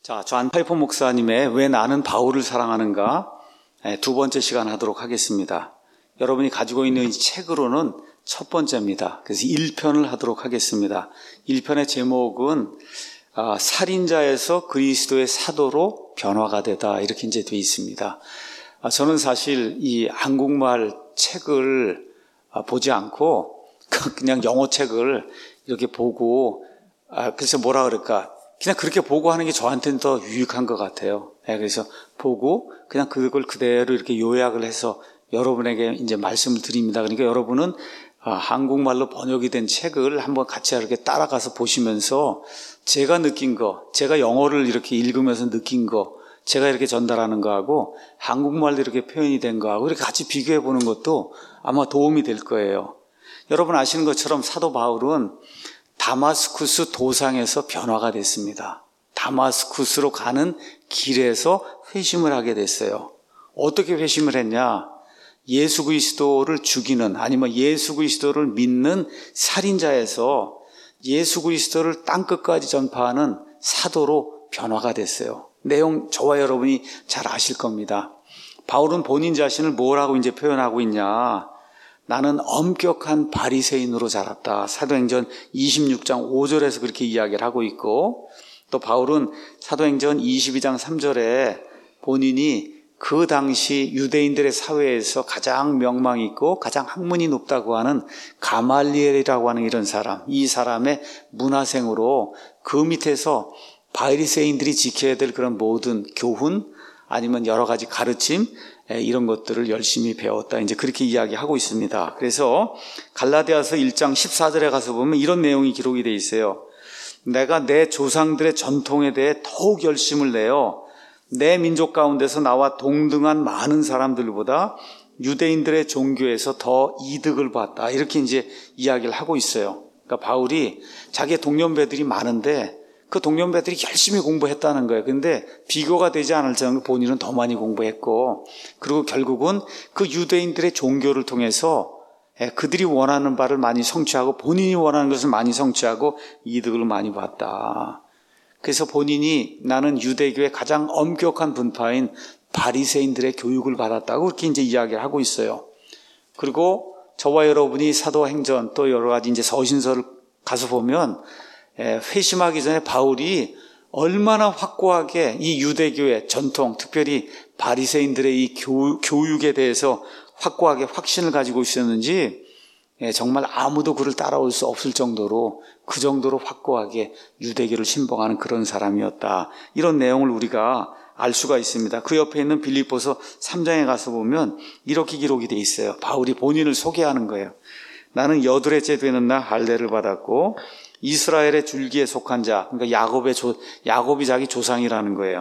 자, 존 파이퍼 목사님의 왜 나는 바울을 사랑하는가 두 번째 시간 하도록 하겠습니다. 여러분이 가지고 있는 이 책으로는 첫 번째입니다. 그래서 1편을 하도록 하겠습니다. 1편의 제목은 살인자에서 그리스도의 사도로 변화가 되다, 이렇게 이제 되어 있습니다. 저는 사실 이 한국말 책을 보지 않고 그냥 영어 책을 이렇게 보고 그래서 뭐라 그럴까, 그냥 그렇게 보고 하는 게 저한테는 더 유익한 것 같아요. 그래서 보고 그냥 그걸 그대로 이렇게 요약을 해서 여러분에게 이제 말씀을 드립니다. 그러니까 여러분은 한국말로 번역이 된 책을 한번 같이 이렇게 따라가서 보시면서 제가 느낀 거, 제가 영어를 이렇게 읽으면서 느낀 거, 제가 이렇게 전달하는 거하고 한국말로 이렇게 표현이 된 거하고 이렇게 같이 비교해 보는 것도 아마 도움이 될 거예요. 여러분 아시는 것처럼 사도 바울은 다마스쿠스 도상에서 변화가 됐습니다. 다마스쿠스로 가는 길에서 회심을 하게 됐어요. 어떻게 회심을 했냐? 예수 그리스도를 죽이는, 아니면 예수 그리스도를 믿는 살인자에서 예수 그리스도를 땅끝까지 전파하는 사도로 변화가 됐어요. 내용 저와 여러분이 잘 아실 겁니다. 바울은 본인 자신을 뭐라고 이제 표현하고 있냐? 나는 엄격한 바리새인으로 자랐다. 사도행전 26장 5절에서 그렇게 이야기를 하고 있고, 또 바울은 사도행전 22장 3절에 본인이 그 당시 유대인들의 사회에서 가장 명망 있고 가장 학문이 높다고 하는 가말리엘이라고 하는 이런 사람, 이 사람의 문화생으로 그 밑에서 바리새인들이 지켜야 될 그런 모든 교훈, 아니면 여러 가지 가르침, 이런 것들을 열심히 배웠다, 이제 그렇게 이야기하고 있습니다. 그래서 갈라디아서 1장 14절에 가서 보면 이런 내용이 기록이 되어 있어요. 내가 내 조상들의 전통에 대해 더욱 열심을 내어 내 민족 가운데서 나와 동등한 많은 사람들보다 유대인들의 종교에서 더 이득을 봤다, 이렇게 이제 이야기를 하고 있어요. 그러니까 바울이 자기의 동년배들이 많은데 그 동년배들이 열심히 공부했다는 거예요. 근데 비교가 되지 않을 정도로 본인은 더 많이 공부했고, 그리고 결국은 그 유대인들의 종교를 통해서 그들이 원하는 바를 많이 성취하고 본인이 원하는 것을 많이 성취하고 이득을 많이 봤다. 그래서 본인이 나는 유대교의 가장 엄격한 분파인 바리새인들의 교육을 받았다고 그렇게 이제 이야기를 하고 있어요. 그리고 저와 여러분이 사도행전 또 여러 가지 이제 서신서를 가서 보면 회심하기 전에 바울이 얼마나 확고하게 이 유대교의 전통, 특별히 바리새인들의 이 교육에 대해서 확고하게 확신을 가지고 있었는지 정말 아무도 그를 따라올 수 없을 정도로, 그 정도로 확고하게 유대교를 신봉하는 그런 사람이었다, 이런 내용을 우리가 알 수가 있습니다. 그 옆에 있는 빌립보서 3장에 가서 보면 이렇게 기록이 되어 있어요. 바울이 본인을 소개하는 거예요. 나는 여드레째 되는 날 할례를 받았고 이스라엘의 줄기에 속한 자, 그러니까 야곱이 자기 조상이라는 거예요.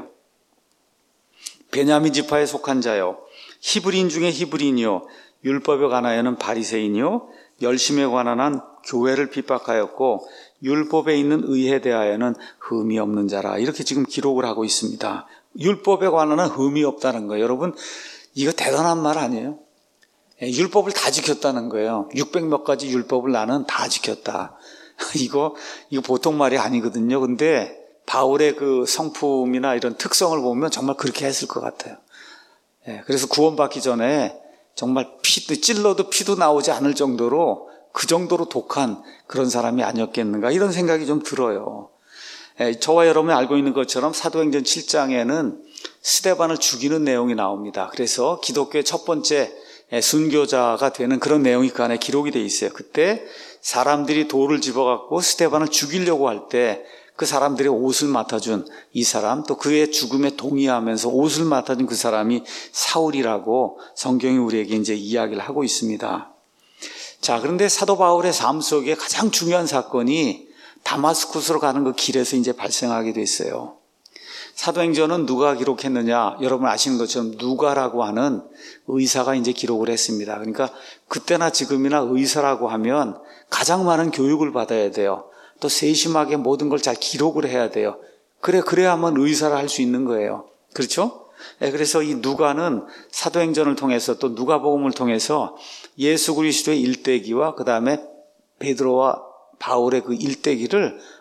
베냐민 지파에 속한 자요, 히브리인 중에 히브리인이요, 율법에 관하여는 바리새인이요, 열심에 관한 한 교회를 핍박하였고 율법에 있는 의에 대하여는 흠이 없는 자라, 이렇게 지금 기록을 하고 있습니다. 율법에 관한 한 흠이 없다는 거예요. 여러분, 이거 대단한 말 아니에요? 율법을 다 지켰다는 거예요. 600몇 가지 율법을 나는 다 지켰다. 이거 보통 말이 아니거든요. 근데 바울의 그 성품이나 이런 특성을 보면 정말 그렇게 했을 것 같아요. 그래서 구원받기 전에 정말 찔러도 피도 나오지 않을 정도로, 그 정도로 독한 그런 사람이 아니었겠는가, 이런 생각이 좀 들어요. 저와 여러분이 알고 있는 것처럼 사도행전 7장에는 스데반을 죽이는 내용이 나옵니다. 그래서 기독교의 첫 번째 순교자가 되는 그런 내용이 그 안에 기록이 되어 있어요. 그때 사람들이 돌을 집어갖고 스데반을 죽이려고 할 때 그 사람들의 옷을 맡아준 이 사람, 또 그의 죽음에 동의하면서 옷을 맡아준 그 사람이 사울이라고 성경이 우리에게 이제 이야기를 하고 있습니다. 자, 그런데 사도 바울의 삶 속에 가장 중요한 사건이 다마스쿠스로 가는 그 길에서 이제 발생하게 됐어요. 사도행전은 누가 기록했느냐? 여러분 아시는 것처럼 누가라고 하는 의사가 이제 기록을 했습니다. 그러니까 그때나 지금이나 의사라고 하면 가장 많은 교육을 받아야 돼요. 또 세심하게 모든 걸 잘 기록을 해야 돼요. 그래야만 의사를 할 수 있는 거예요. 그렇죠? 그래서 이 누가는 사도행전을 통해서 또 누가복음을 통해서 예수 그리스도의 일대기와 그 다음에 베드로와 바울의 그 일대기를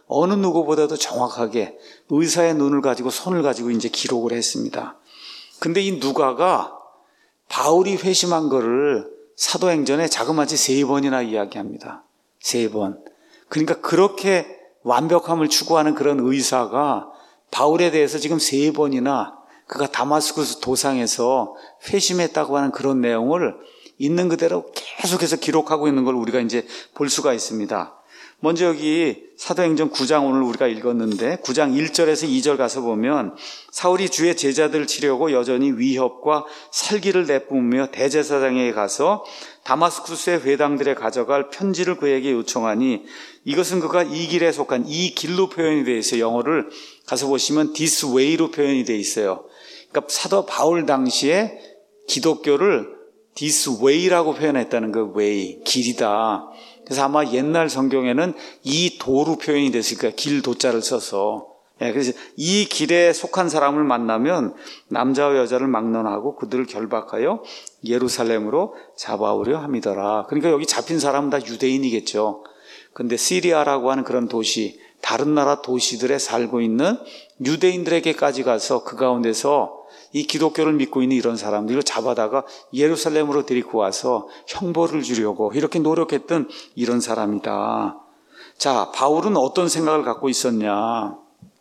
어느 누구보다도 정확하게 의사의 눈을 가지고 손을 가지고 이제 기록을 했습니다. 근데 이 누가가 바울이 회심한 거를 사도행전에 자그마치 3번이나 이야기합니다. 3번. 그러니까 그렇게 완벽함을 추구하는 그런 의사가 바울에 대해서 지금 3번이나 그가 다마스쿠스 도상에서 회심했다고 하는 그런 내용을 있는 그대로 계속해서 기록하고 있는 걸 우리가 이제 볼 수가 있습니다. 먼저 여기 사도행전 9장 오늘 우리가 읽었는데 9장 1절에서 2절 가서 보면 사울이 주의 제자들을 치려고 여전히 위협과 살기를 내뿜으며 대제사장에게 가서 다마스쿠스의 회당들에 가져갈 편지를 그에게 요청하니 이것은 그가 이 길에 속한 이 길로 표현이 되어 있어요. 영어를 가서 보시면 this way로 표현이 되어 있어요. 그러니까 사도 바울 당시에 기독교를 this way라고 표현했다는 그 way, 길이다. 그래서 아마 옛날 성경에는 이 도로 표현이 됐을 거예요. 길 도자를 써서. 그래서 이 길에 속한 사람을 만나면 남자와 여자를 막론하고 그들을 결박하여 예루살렘으로 잡아오려 함이더라. 그러니까 여기 잡힌 사람은 다 유대인이겠죠. 근데 시리아라고 하는 그런 도시, 다른 나라 도시들에 살고 있는 유대인들에게까지 가서 그 가운데서 이 기독교를 믿고 있는 이런 사람들을 잡아다가 예루살렘으로 데리고 와서 형벌을 주려고 이렇게 노력했던 이런 사람이다. 자, 바울은 어떤 생각을 갖고 있었냐?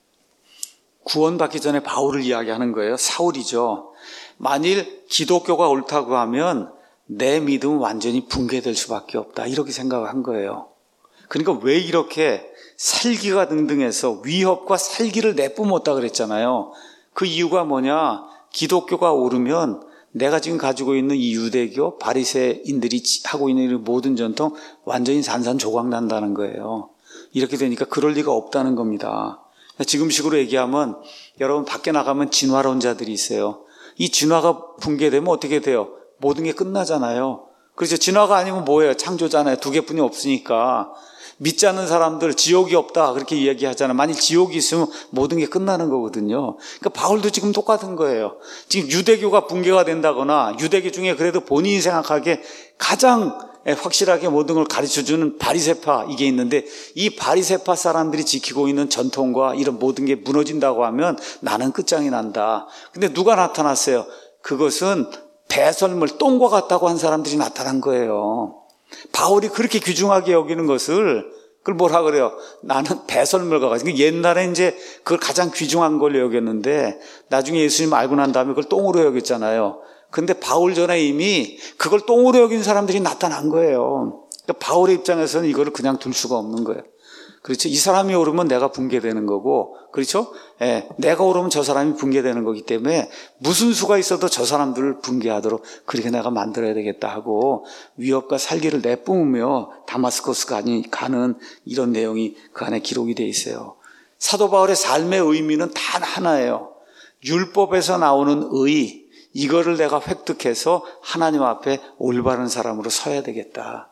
구원받기 전에 바울을 이야기하는 거예요. 사울이죠. 만일 기독교가 옳다고 하면 내 믿음은 완전히 붕괴될 수밖에 없다. 이렇게 생각을 한 거예요. 그러니까 왜 이렇게 살기가 등등해서 위협과 살기를 내뿜었다 그랬잖아요. 그 이유가 뭐냐? 기독교가 오르면 내가 지금 가지고 있는 이 유대교, 바리새인들이 하고 있는 모든 전통 완전히 산산조각 난다는 거예요. 이렇게 되니까 그럴 리가 없다는 겁니다. 지금식으로 얘기하면 여러분 밖에 나가면 진화론자들이 있어요. 이 진화가 붕괴되면 어떻게 돼요? 모든 게 끝나잖아요. 그렇죠. 진화가 아니면 뭐예요? 창조잖아요. 두 개뿐이 없으니까. 믿지 않는 사람들 지옥이 없다 그렇게 이야기하잖아요. 만일 지옥이 있으면 모든 게 끝나는 거거든요. 그러니까 바울도 지금 똑같은 거예요. 지금 유대교가 붕괴가 된다거나 유대교 중에 그래도 본인이 생각하기에 가장 확실하게 모든 걸 가르쳐주는 바리새파 이게 있는데 이 바리새파 사람들이 지키고 있는 전통과 이런 모든 게 무너진다고 하면 나는 끝장이 난다. 근데 누가 나타났어요? 그것은 배설물 똥과 같다고 한 사람들이 나타난 거예요. 바울이 그렇게 귀중하게 여기는 것을 그걸 뭐라 그래요? 나는 배설물과 같이. 옛날에 이제 그걸 가장 귀중한 걸로 여겼는데 나중에 예수님 알고 난 다음에 그걸 똥으로 여겼잖아요. 근데 바울 전에 이미 그걸 똥으로 여긴 사람들이 나타난 거예요. 그러니까 바울의 입장에서는 이거를 그냥 둘 수가 없는 거예요. 그렇죠? 이 사람이 오르면 내가 붕괴되는 거고, 그렇죠? 내가 오르면 저 사람이 붕괴되는 거기 때문에 무슨 수가 있어도 저 사람들을 붕괴하도록 그렇게 내가 만들어야 되겠다 하고 위협과 살기를 내뿜으며 다마스커스 가는 이런 내용이 그 안에 기록이 되어 있어요. 사도 바울의 삶의 의미는 단 하나예요. 율법에서 나오는 의, 이거를 내가 획득해서 하나님 앞에 올바른 사람으로 서야 되겠다.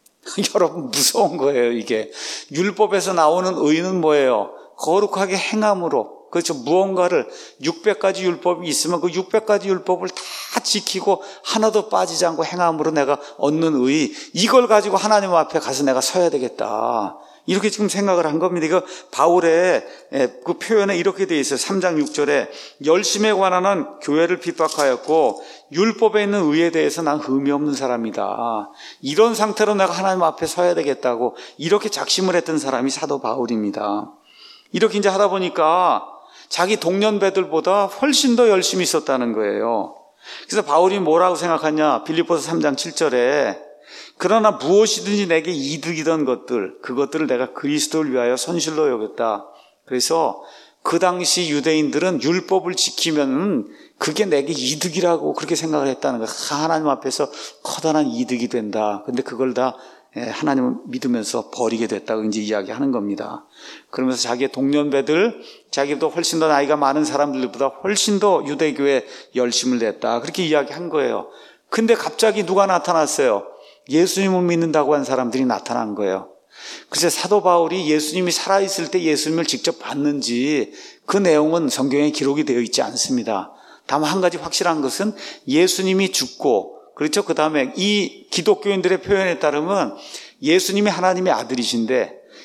여러분 무서운 거예요. 이게 율법에서 나오는 의는 뭐예요? 거룩하게 행함으로, 그렇죠? 무언가를 600가지 율법이 있으면 그 600가지 율법을 다 지키고 하나도 빠지지 않고 행함으로 내가 얻는 의, 이걸 가지고 하나님 앞에 가서 내가 서야 되겠다. 이렇게 지금 생각을 한 겁니다. 이거 바울의 그 표현에 이렇게 되어 있어요. 3장 6절에 열심에 관한 한 교회를 핍박하였고 율법에 있는 의에 대해서 난 흠이 없는 사람이다. 이런 상태로 내가 하나님 앞에 서야 되겠다고 이렇게 작심을 했던 사람이 사도 바울입니다. 이렇게 이제 하다 보니까 자기 동년배들보다 훨씬 더 열심히 있었다는 거예요. 그래서 바울이 뭐라고 생각하냐? 빌립보서 3장 7절에 그러나 무엇이든지 내게 이득이던 것들, 그것들을 내가 그리스도를 위하여 손실로 여겼다. 그래서 그 당시 유대인들은 율법을 지키면 그게 내게 이득이라고 그렇게 생각을 했다는 거예요. 하나님 앞에서 커다란 이득이 된다. 근데 그걸 다 하나님을 믿으면서 버리게 됐다고 이제 이야기하는 겁니다. 그러면서 자기의 동년배들, 자기보다 훨씬 더 나이가 많은 사람들보다 훨씬 더 유대교에 열심을 냈다. 그렇게 이야기한 거예요. 근데 갑자기 누가 나타났어요? 예수님을 믿는다고 한 사람들이 나타난 거예요. 그래서 사도 바울이 예수님이 살아있을 때 예수님을 직접 봤는지 그 내용은 성경에 기록이 되어 있지 않습니다. 다만 한 가지 확실한 것은 예수님이 죽고, 그렇죠? 그 다음에 이 기독교인들의 표현에 따르면 예수님이 하나님의 아들이신데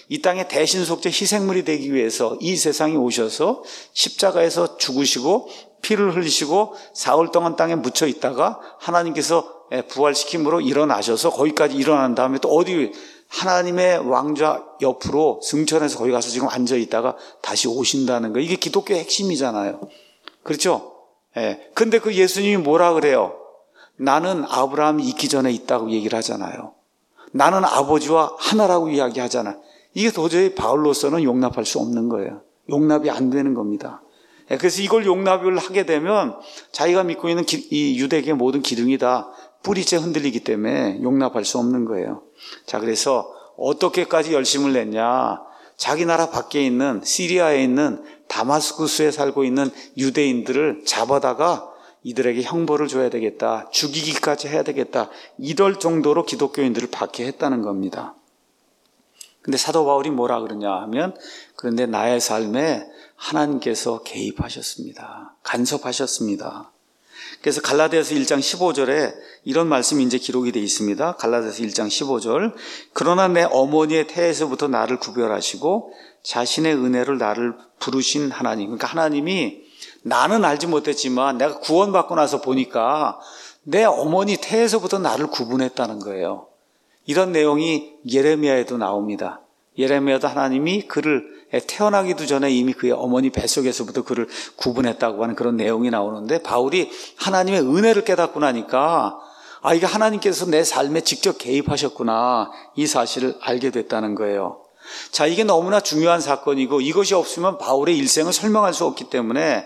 이 땅에 대신속죄 희생물이 되기 위해서 이 세상에 오셔서 십자가에서 죽으시고 피를 흘리시고 사흘 동안 땅에 묻혀 있다가 하나님께서 부활시킴으로 일어나셔서 거기까지 일어난 다음에 또 어디 하나님의 왕좌 옆으로 승천해서 거기 가서 지금 앉아 있다가 다시 오신다는 거. 이게 기독교의 핵심이잖아요. 그렇죠? 근데 그 예수님이 뭐라 그래요? 나는 아브라함이 있기 전에 있다고 얘기를 하잖아요. 나는 아버지와 하나라고 이야기하잖아요. 이게 도저히 바울로서는 용납할 수 없는 거예요. 용납이 안 되는 겁니다. 그래서 이걸 용납을 하게 되면 자기가 믿고 있는 이 유대계의 모든 기둥이 다 뿌리째 흔들리기 때문에 용납할 수 없는 거예요. 자, 그래서 어떻게까지 열심을 냈냐? 자기 나라 밖에 있는 시리아에 있는 다마스쿠스에 살고 있는 유대인들을 잡아다가 이들에게 형벌을 줘야 되겠다. 죽이기까지 해야 되겠다. 이럴 정도로 기독교인들을 박해했다는 겁니다. 근데 사도 바울이 뭐라 그러냐 하면 그런데 나의 삶에 하나님께서 개입하셨습니다. 간섭하셨습니다. 그래서 갈라디아서 1장 15절에 이런 말씀이 이제 기록이 되어 있습니다. 갈라디아서 1장 15절. 그러나 내 어머니의 태에서부터 나를 구별하시고 자신의 은혜를 나를 부르신 하나님. 그러니까 하나님이 나는 알지 못했지만 내가 구원받고 나서 보니까 내 어머니 태에서부터 나를 구분했다는 거예요. 이런 내용이 예레미야에도 나옵니다. 예레미야도 하나님이 그를 태어나기도 전에 이미 그의 어머니 뱃속에서부터 그를 구분했다고 하는 그런 내용이 나오는데 바울이 하나님의 은혜를 깨닫고 나니까 이게 하나님께서 내 삶에 직접 개입하셨구나 이 사실을 알게 됐다는 거예요. 자, 이게 너무나 중요한 사건이고 이것이 없으면 바울의 일생을 설명할 수 없기 때문에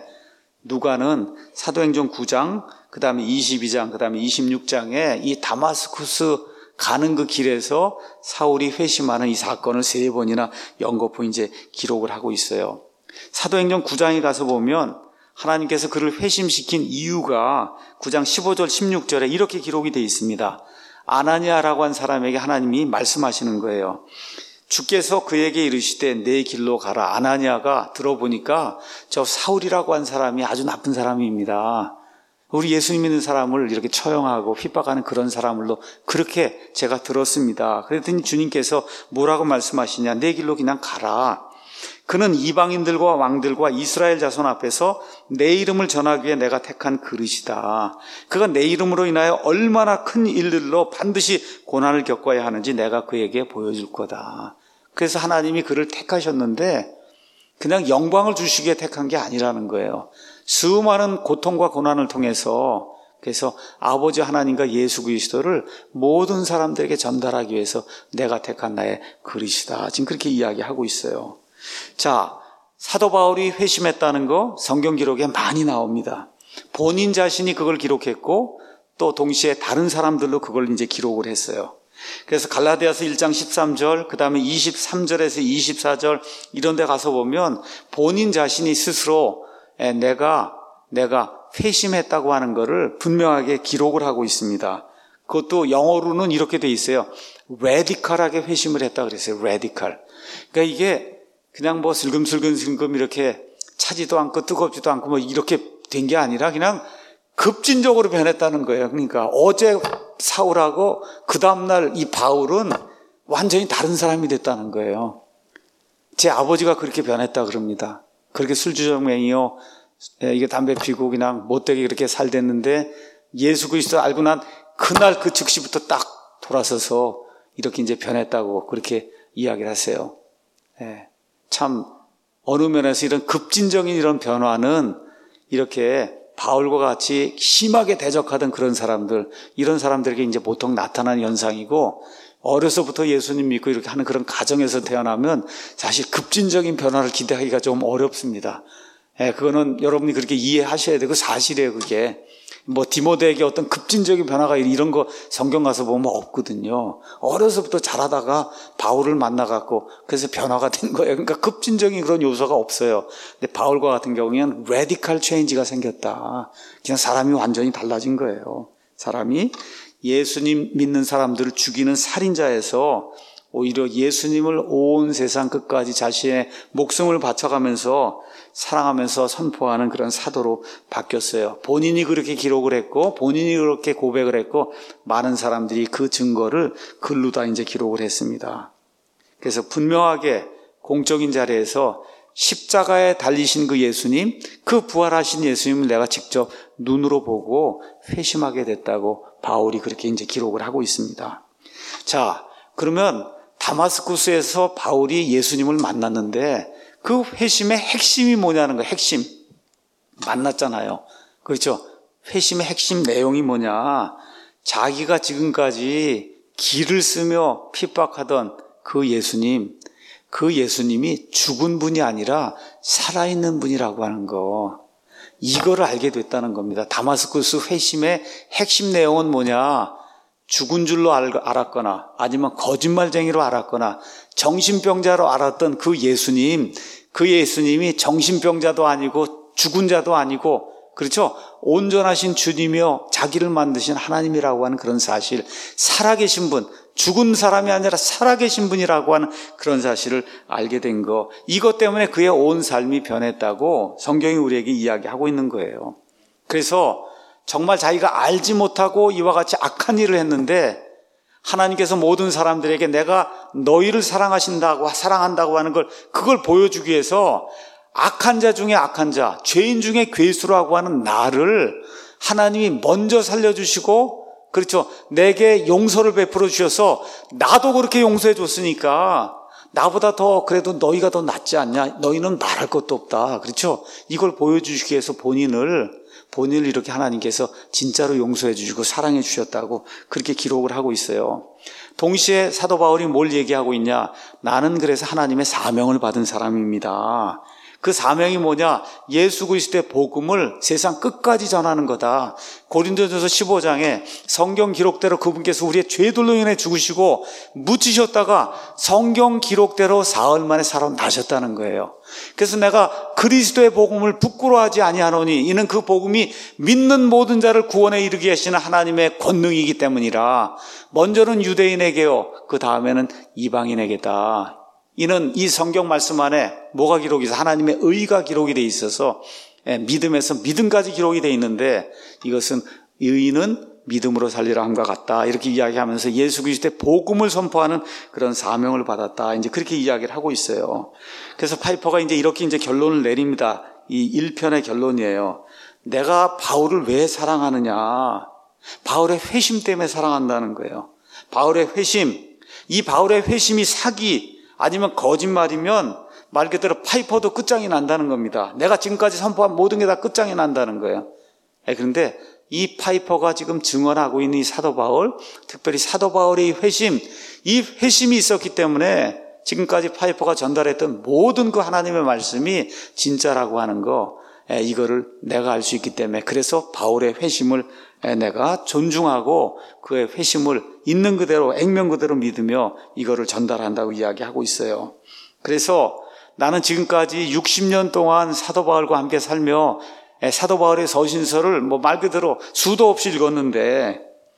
누가는 사도행전 9장, 그 다음에 22장, 그 다음에 26장에 이 다마스쿠스 가는 그 길에서 사울이 회심하는 이 사건을 3번이나 연거푸 이제 기록을 하고 있어요. 사도행전 9장에 가서 보면 하나님께서 그를 회심시킨 이유가 9장 15절 16절에 이렇게 기록이 되어 있습니다. 아나니아라고 한 사람에게 하나님이 말씀하시는 거예요. 주께서 그에게 이르시되 내 길로 가라. 아나니아가 들어보니까 저 사울이라고 한 사람이 아주 나쁜 사람입니다. 우리 예수님 믿는 사람을 이렇게 처형하고 핍박하는 그런 사람으로 그렇게 제가 들었습니다. 그랬더니 주님께서 뭐라고 말씀하시냐. 내 길로 그냥 가라. 그는 이방인들과 왕들과 이스라엘 자손 앞에서 내 이름을 전하기 위해 내가 택한 그릇이다. 그가 내 이름으로 인하여 얼마나 큰 일들로 반드시 고난을 겪어야 하는지 내가 그에게 보여줄 거다. 그래서 하나님이 그를 택하셨는데 그냥 영광을 주시기에 택한 게 아니라는 거예요. 수많은 고통과 고난을 통해서 그래서 아버지 하나님과 예수 그리스도를 모든 사람들에게 전달하기 위해서 내가 택한 나의 그릇이다. 지금 그렇게 이야기하고 있어요. 자, 사도 바울이 회심했다는 거 성경 기록에 많이 나옵니다. 본인 자신이 그걸 기록했고 또 동시에 다른 사람들로 그걸 이제 기록을 했어요. 그래서 갈라디아서 1장 13절, 그 다음에 23절에서 24절 이런 데 가서 보면 본인 자신이 스스로 내가 회심했다고 하는 거를 분명하게 기록을 하고 있습니다. 그것도 영어로는 이렇게 돼 있어요. radical하게 회심을 했다 그랬어요. radical. 그러니까 이게 그냥 뭐 슬금슬금 이렇게 차지도 않고 뜨겁지도 않고 뭐 이렇게 된 게 아니라 그냥 급진적으로 변했다는 거예요. 그러니까 어제 사울하고 그 다음날 이 바울은 완전히 다른 사람이 됐다는 거예요. 제 아버지가 그렇게 변했다 그럽니다. 그렇게 술주정맹이요, 이게 담배 피고 그냥 못되게 그렇게 살댔는데 예수 그리스도 알고 난 그날 그 즉시부터 딱 돌아서서 이렇게 이제 변했다고 그렇게 이야기를 하세요. 참 어느 면에서 이런 급진적인 이런 변화는 이렇게 바울과 같이 심하게 대적하던 그런 사람들, 이런 사람들에게 이제 보통 나타나는 현상이고, 어려서부터 예수님 믿고 이렇게 하는 그런 가정에서 태어나면 사실 급진적인 변화를 기대하기가 좀 어렵습니다. 그거는 여러분이 그렇게 이해하셔야 되고 사실이에요, 그게. 뭐 디모데에게 어떤 급진적인 변화가 이런 거 성경 가서 보면 없거든요. 어려서부터 자라다가 바울을 만나갖고 그래서 변화가 된 거예요. 그러니까 급진적인 그런 요소가 없어요. 근데 바울과 같은 경우에는 radical change가 생겼다. 그냥 사람이 완전히 달라진 거예요. 사람이 예수님 믿는 사람들을 죽이는 살인자에서 오히려 예수님을 온 세상 끝까지 자신의 목숨을 바쳐가면서 사랑하면서 선포하는 그런 사도로 바뀌었어요. 본인이 그렇게 기록을 했고 본인이 그렇게 고백을 했고 많은 사람들이 그 증거를 글로 다 이제 기록을 했습니다. 그래서 분명하게 공적인 자리에서 십자가에 달리신 그 예수님, 그 부활하신 예수님을 내가 직접 눈으로 보고 회심하게 됐다고 바울이 그렇게 이제 기록을 하고 있습니다. 자, 그러면 다마스쿠스에서 바울이 예수님을 만났는데 그 회심의 핵심이 뭐냐는 거예요. 핵심. 만났잖아요. 그렇죠? 회심의 핵심 내용이 뭐냐? 자기가 지금까지 기를 쓰며 핍박하던 그 예수님, 그 예수님이 죽은 분이 아니라 살아있는 분이라고 하는 거, 이거를 알게 됐다는 겁니다. 다마스쿠스 회심의 핵심 내용은 뭐냐? 죽은 줄로 알았거나 아니면 거짓말쟁이로 알았거나 정신병자로 알았던 그 예수님이 정신병자도 아니고 죽은 자도 아니고, 그렇죠? 온전하신 주님이요 자기를 만드신 하나님이라고 하는 그런 사실, 살아계신 분, 죽은 사람이 아니라 살아계신 분이라고 하는 그런 사실을 알게 된 거, 이것 때문에 그의 온 삶이 변했다고 성경이 우리에게 이야기하고 있는 거예요. 그래서 정말 자기가 알지 못하고 이와 같이 악한 일을 했는데 하나님께서 모든 사람들에게 내가 너희를 사랑한다고 하는 걸, 그걸 보여주기 위해서 악한 자 중에 악한 자, 죄인 중에 괴수라고 하는 나를 하나님이 먼저 살려주시고, 그렇죠, 내게 용서를 베풀어 주셔서 나도 그렇게 용서해 줬으니까 나보다 더 그래도 너희가 더 낫지 않냐, 너희는 말할 것도 없다, 그렇죠, 이걸 보여주시기 위해서 본인을 이렇게 하나님께서 진짜로 용서해 주시고 사랑해 주셨다고 그렇게 기록을 하고 있어요. 동시에 사도 바울이 뭘 얘기하고 있냐? 나는 그래서 하나님의 사명을 받은 사람입니다. 그 사명이 뭐냐? 예수 그리스도의 복음을 세상 끝까지 전하는 거다. 고린도전서 15장에 성경 기록대로 그분께서 우리의 죄들로 인해 죽으시고 묻히셨다가 성경 기록대로 사흘 만에 살아나셨다는 거예요. 그래서 내가 그리스도의 복음을 부끄러워하지 아니하노니 이는 그 복음이 믿는 모든 자를 구원에 이르게 하시는 하나님의 권능이기 때문이라. 먼저는 유대인에게요, 그 다음에는 이방인에게다. 이는 이 성경 말씀 안에 뭐가 기록이 있어서 하나님의 의가 기록이 되어 있어서, 믿음에서 믿음까지 기록이 되어 있는데, 이것은 의인은 믿음으로 살리라 함과 같다, 이렇게 이야기하면서 예수 그리스도의 복음을 선포하는 그런 사명을 받았다, 이제 그렇게 이야기를 하고 있어요. 그래서 파이퍼가 이제 이렇게 이제 결론을 내립니다. 이 1편의 결론이에요. 내가 바울을 왜 사랑하느냐? 바울의 회심 때문에 사랑한다는 거예요. 바울의 회심, 이 바울의 회심이 사기 아니면 거짓말이면 말 그대로 파이퍼도 끝장이 난다는 겁니다. 내가 지금까지 선포한 모든 게 다 끝장이 난다는 거예요. 그런데 이 파이퍼가 지금 증언하고 있는 이 사도 바울, 특별히 사도 바울의 회심, 이 회심이 있었기 때문에 지금까지 파이퍼가 전달했던 모든 그 하나님의 말씀이 진짜라고 하는 거, 이거를 내가 알 수 있기 때문에, 그래서 바울의 회심을 내가 존중하고 그의 회심을 있는 그대로 액면 그대로 믿으며 이거를 전달한다고 이야기하고 있어요. 그래서 나는 지금까지 60년 동안 사도 바울과 함께 살며 사도 바울의 서신서를 말 그대로 수도 없이 읽었는데,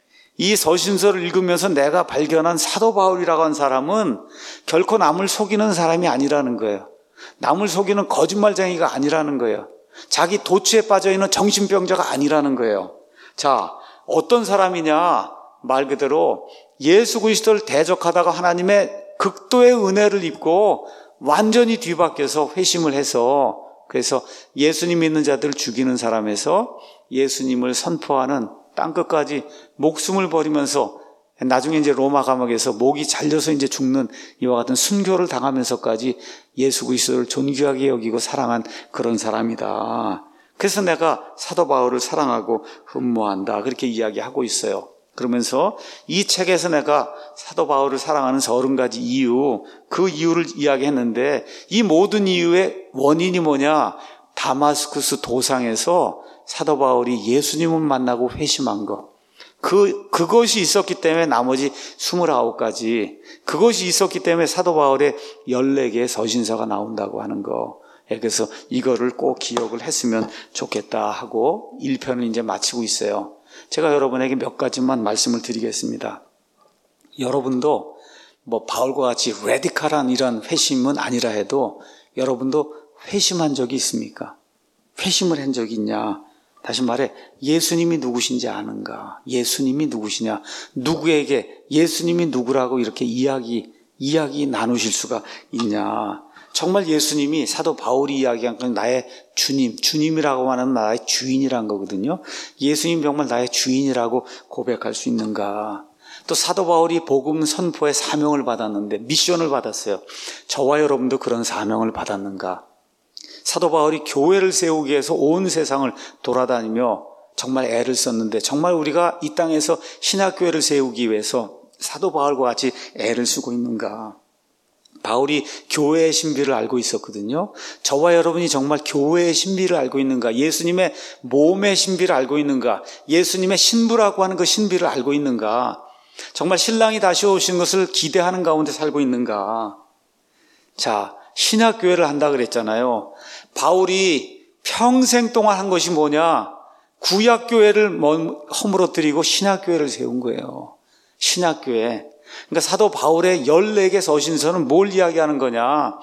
이 서신서를 읽으면서 내가 발견한 사도 바울이라고 하는 사람은 결코 남을 속이는 사람이 아니라는 거예요. 남을 속이는 거짓말쟁이가 아니라는 거예요. 자기 도취에 빠져있는 정신병자가 아니라는 거예요. 자, 어떤 사람이냐? 말 그대로 예수 그리스도를 대적하다가 하나님의 극도의 은혜를 입고 완전히 뒤바뀌어서 회심을 해서, 그래서 예수님 믿는 자들을 죽이는 사람에서 예수님을 선포하는, 땅끝까지 목숨을 버리면서 나중에 이제 로마 감옥에서 목이 잘려서 이제 죽는 이와 같은 순교를 당하면서까지 예수 그리스도를 존귀하게 여기고 사랑한 그런 사람이다. 그래서 내가 사도 바울을 사랑하고 흠모한다, 그렇게 이야기하고 있어요. 그러면서 이 책에서 내가 사도 바울을 사랑하는 30가지 이유, 그 이유를 이야기했는데, 이 모든 이유의 원인이 뭐냐? 다마스쿠스 도상에서 사도 바울이 예수님을 만나고 회심한 것, 그것이 있었기 때문에 나머지 29가지, 그것이 있었기 때문에 사도 바울의 14개의 서신서가 나온다고 하는 거. 그래서 이거를 꼭 기억을 했으면 좋겠다 하고 1편을 이제 마치고 있어요. 제가 여러분에게 몇 가지만 말씀을 드리겠습니다. 여러분도 바울과 같이 레디컬한 이런 회심은 아니라 해도 여러분도 회심한 적이 있습니까? 회심을 한 적이 있냐? 다시 말해, 예수님이 누구신지 아는가? 예수님이 누구시냐? 누구에게 예수님이 누구라고 이렇게 이야기 나누실 수가 있냐. 정말 예수님이 사도 바울이 이야기한 건 나의 주님이라고 하는 나의 주인이란 거거든요. 예수님 정말 나의 주인이라고 고백할 수 있는가. 또 사도 바울이 복음 선포의 사명을 받았는데 미션을 받았어요. 저와 여러분도 그런 사명을 받았는가. 사도 바울이 교회를 세우기 위해서 온 세상을 돌아다니며 정말 애를 썼는데 정말 우리가 이 땅에서 신학교회를 세우기 위해서 사도 바울과 같이 애를 쓰고 있는가. 바울이 교회의 신비를 알고 있었거든요. 저와 여러분이 정말 교회의 신비를 알고 있는가? 예수님의 몸의 신비를 알고 있는가? 예수님의 신부라고 하는 그 신비를 알고 있는가? 정말 신랑이 다시 오신 것을 기대하는 가운데 살고 있는가? 자, 신학교회를 한다 그랬잖아요. 바울이 평생 동안 한 것이 뭐냐? 구약교회를 허물어뜨리고 신학교회를 세운 거예요. 신학교회. 그러니까 사도 바울의 14개 서신서는 뭘 이야기하는 거냐?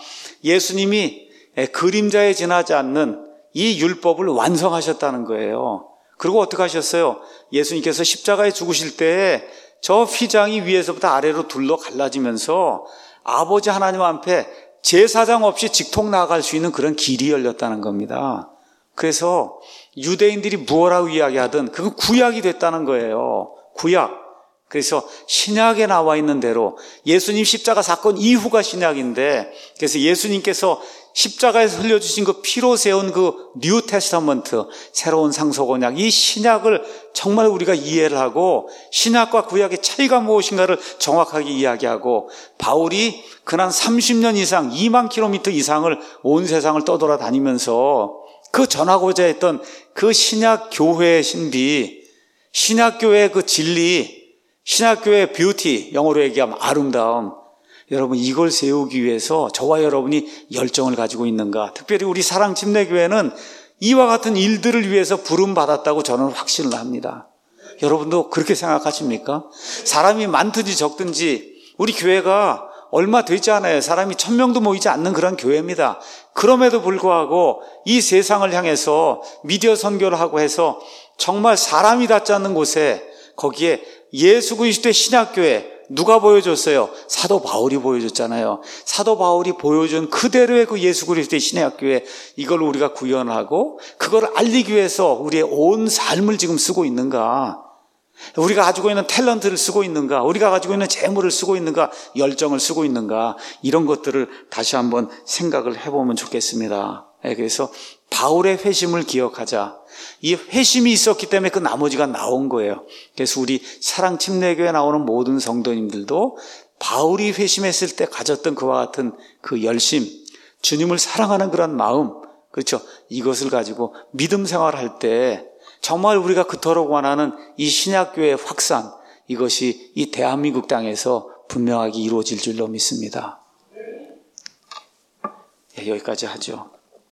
예수님이 그림자에 지나지 않는 이 율법을 완성하셨다는 거예요. 그리고 어떻게 하셨어요? 예수님께서 십자가에 죽으실 때 저 휘장이 위에서부터 아래로 둘러 갈라지면서 아버지 하나님 앞에 제사장 없이 직통 나아갈 수 있는 그런 길이 열렸다는 겁니다. 그래서 유대인들이 무엇라고 이야기하든 그건 구약이 됐다는 거예요. 구약. 그래서 신약에 나와 있는 대로 예수님 십자가 사건 이후가 신약인데, 그래서 예수님께서 십자가에서 흘려주신 그 피로 세운 그 뉴 테스터먼트, 새로운 상속 언약, 이 신약을 정말 우리가 이해를 하고 신약과 구약의 차이가 무엇인가를 정확하게 이야기하고, 바울이 그난 30년 이상 2만 킬로미터 이상을 온 세상을 떠돌아다니면서 그 전하고자 했던 그 신약 교회의 신비, 신약 교회의 그 진리, 신학교의 뷰티, 영어로 얘기하면 아름다움. 여러분, 이걸 세우기 위해서 저와 여러분이 열정을 가지고 있는가? 특별히 우리 사랑침례교회는 이와 같은 일들을 위해서 부름받았다고 저는 확신을 합니다. 여러분도 그렇게 생각하십니까? 사람이 많든지 적든지 우리 교회가 얼마 되지 않아요. 사람이 1000명도 모이지 않는 그런 교회입니다. 그럼에도 불구하고 이 세상을 향해서 미디어 선교를 하고 해서 정말 사람이 닿지 않는 곳에, 거기에 예수 그리스도의 신학교회 누가 보여줬어요? 사도 바울이 보여줬잖아요. 사도 바울이 보여준 그대로의 그 예수 그리스도의 신학교회, 이걸 우리가 구현하고 그걸 알리기 위해서 우리의 온 삶을 지금 쓰고 있는가? 우리가 가지고 있는 탤런트를 쓰고 있는가? 우리가 가지고 있는 재물을 쓰고 있는가? 열정을 쓰고 있는가? 이런 것들을 다시 한번 생각을 해보면 좋겠습니다. 그래서 바울의 회심을 기억하자. 이 회심이 있었기 때문에 그 나머지가 나온 거예요. 그래서 우리 사랑침례교회에 나오는 모든 성도님들도 바울이 회심했을 때 가졌던 그와 같은 그 열심, 주님을 사랑하는 그런 마음, 그렇죠? 이것을 가지고 믿음 생활할 때 정말 우리가 그토록 원하는 이 신약교회의 확산, 이것이 이 대한민국 땅에서 분명하게 이루어질 줄로 믿습니다. 여기까지 하죠.